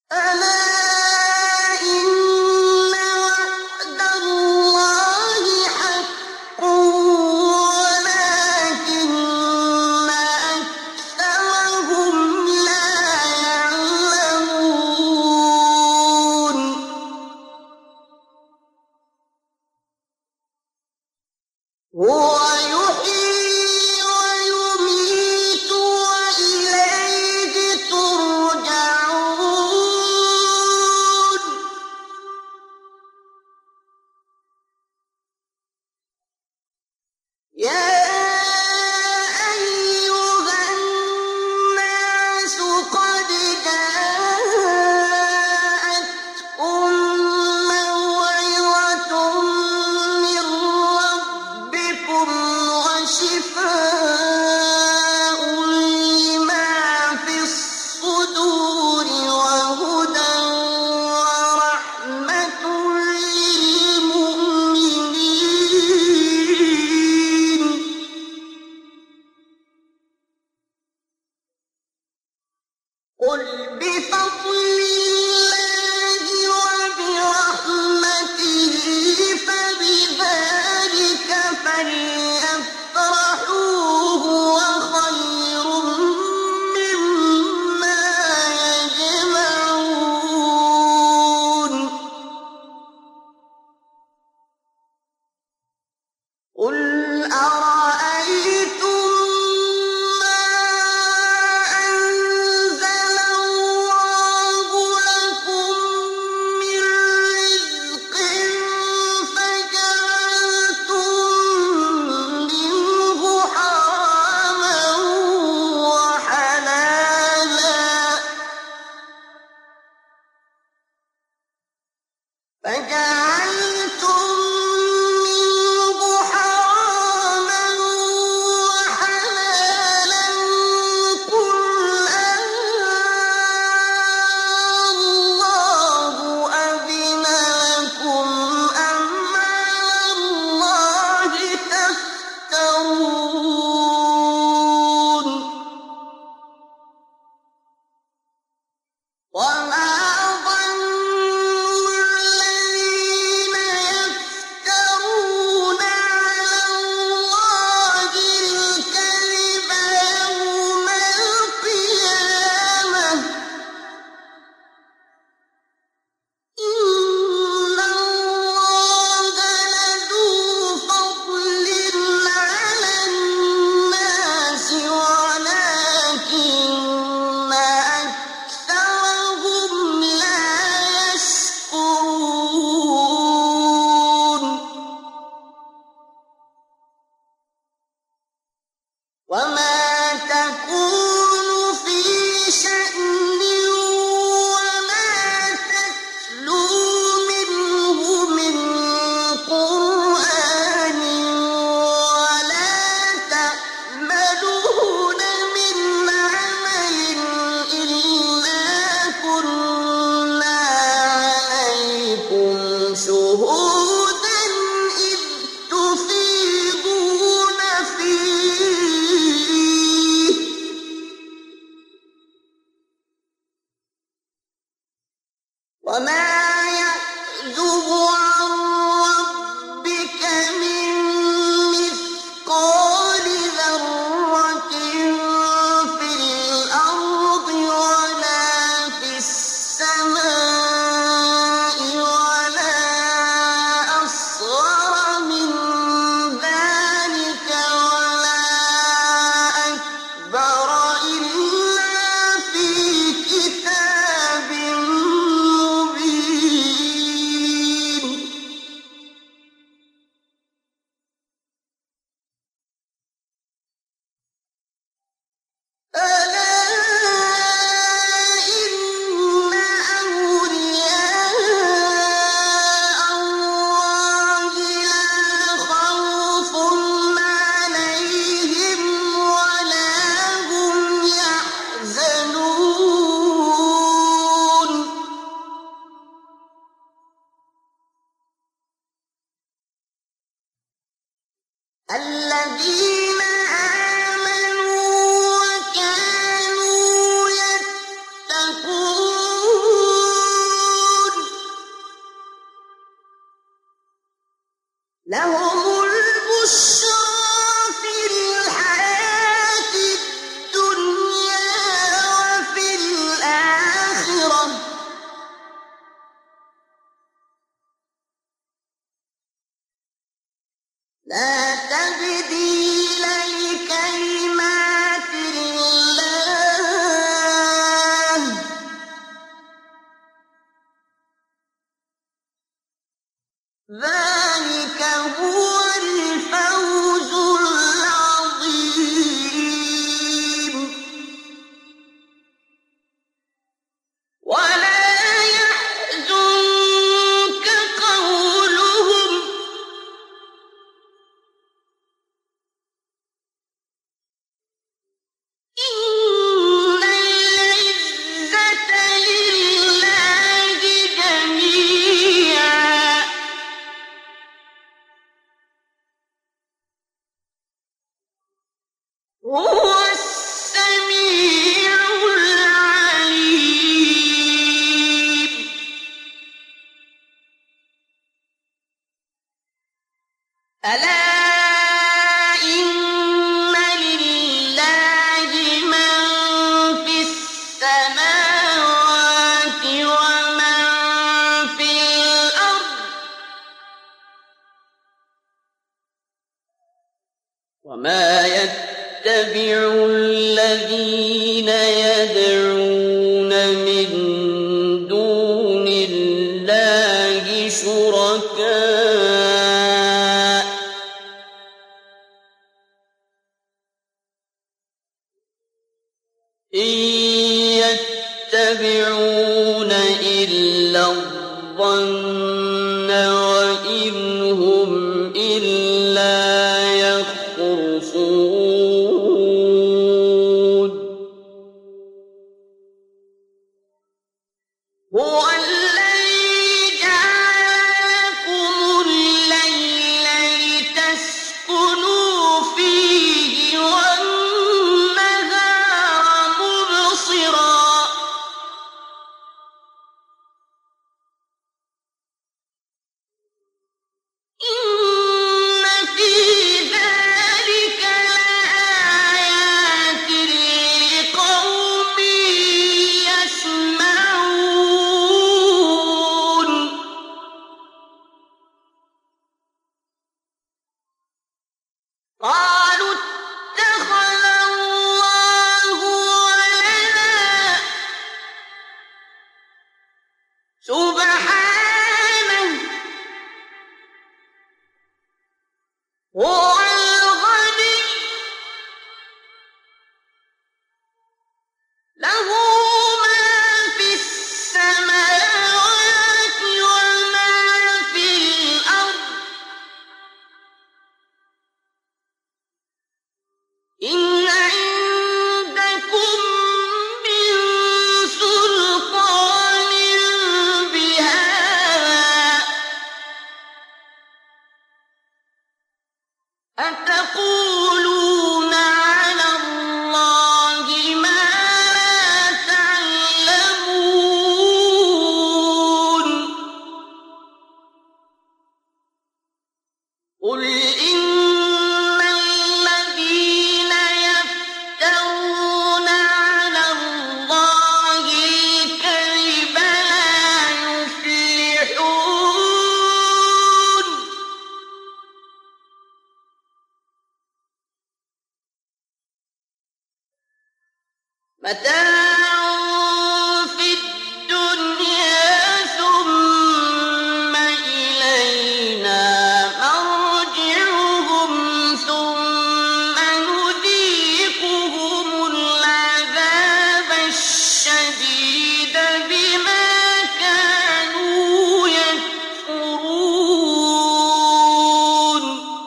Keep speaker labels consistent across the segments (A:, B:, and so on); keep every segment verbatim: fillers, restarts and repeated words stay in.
A: ألا إن وعد الله حق ولكن أكثرهم لا يعلمون هو يحيي ويميت وإليه ترجعون يا أيها الناس قد جاءتكم موعظة من ربكم وشفاء لما في الصدور وهدى ورحمة للمؤمنين قل بفضل الله وبرحمته فبذلك فليفرحوا هو خير مما يجمعون قل أرأيتم ما أنزل الله لكم من رزق فجعلتم منه حراما وحلالا فجعلتم منه حراما وحلالا قل الله أذن لكم أم على الله تفترون وما ظن الذين يفترون على الله الكذب يوم القيامة إن الله لذو فضل على الناس ولكن أكثرهم لا يشكرون وما تكون في شأن وما تتلو منه من قرآن ولا تعملون من عمل إلا كنا عليكم شهودا إذ تفيضون فيه وما يعزب عن ربك من مثقال ذرة في الأرض ولا في السماء ولا أصغر من ذلك ولا أكبر إلا في كتاب مبين ألا إن أولياء الله لا خوف عليهم ولا هم يحزنون الذين آمنوا وكانوا يتقون لا تبديل لكلمات الله ذلك هو الفوز العظيم ولا يحزنك قولهم إن العزة لله جميعا هو السميع العليم ألا إن لله من في السماوات ومن في الأرض وما يتبع الذين يدعون من دون الله شركاء إن يتبعون إلا الظن وإن هم إلا يخرصون هو الذي جعل لكم الليل لتسكنوا فيه والنهار مبصرا إن في ذلك لآيات لقوم يسمعون قالوا اتخذ الله ولدا سبحانه هو الغني له ما في السماوات وما في الأرض إن عندكم من سلطان بهذا أتقولون على الله ما لا تعلمون قل إن الذين يفترون على الله الكذب لا يفلحون متاع في الدنيا ثم إلينا مرجعهم ثم نذيقهم العذاب الشديد بما كانوا يكفرون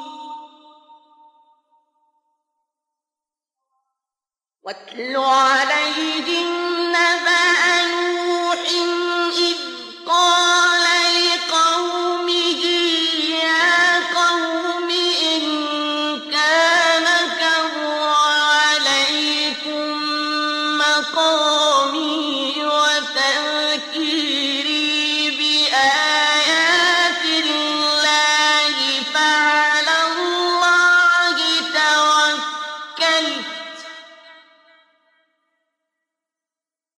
A: واتل عليهم نبأ نوح إذ قال لقومه يا قوم إن كان كبر عليكم مقامي وتذكيري بآيات الله فعلى الله توكلت